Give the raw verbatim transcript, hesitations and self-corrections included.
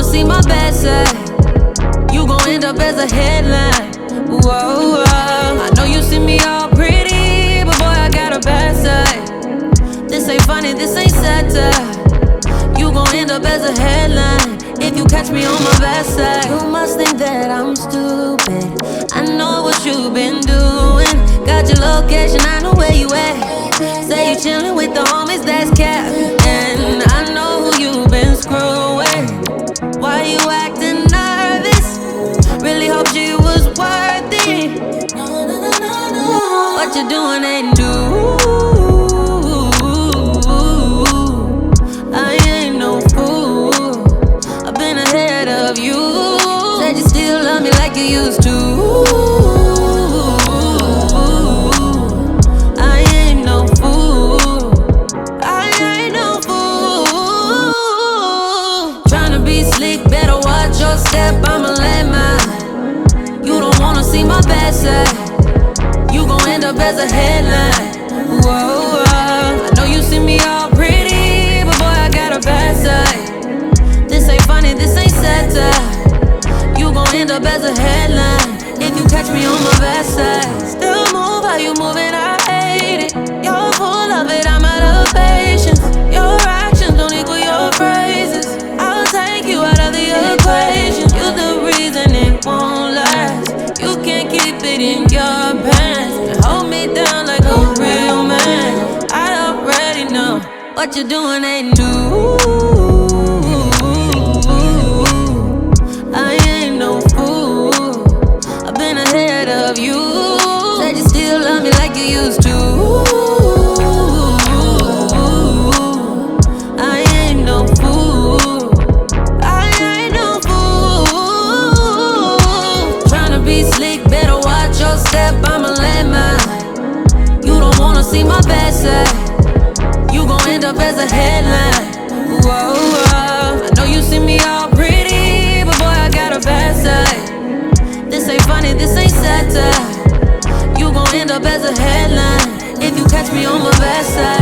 see my bad side, you gon' end up as a headline. Whoa, whoa. I know you see me all pretty, but boy, I got a bad side. This ain't funny, this ain't satire. You gon' end up as a headline if you catch me on my bad side. You must think that I'm stupid. I know what you've been doing. Got your location, I know where you at. Say you chillin' with the homies, that's cap. And I know who you been screwing. Why you acting nervous? Really hoped you was worth it. What you doing ain't do. I ain't no fool. I've been ahead of you. Said you still love me like you used to. I ain't no fool. I ain't no fool. Tryna be slick, better watch your step. I'm a landmine. You don't wanna see my bad side. You gon' end up as a headline. Whoa, whoa. I know you see me all pretty, but boy, I got a bad side. This ain't funny, this ain't satire. You gon' end up as a headline if you catch me on my bad side. Still move how you moving, I hate it. You're full of it, I'm out of patience. Your actions don't equal your phrases. I'll take you out of the equation. You're the reason it won't last. You can't keep it in your pants and hold me down like a real man. I already know what you're doing ain't do. I ain't no fool. I've been ahead of you. Said you still love me like you used to. I ain't no fool. I ain't no fool. Tryna be slick, better watch your step. I'm a landmine. You don't wanna see my bad side. You gon' end up as a headline. Whoa, whoa. I know you see me all pretty, but boy, I got a bad side. This ain't funny, this ain't satire. You gon' end up as a headline if you catch me on my bad side.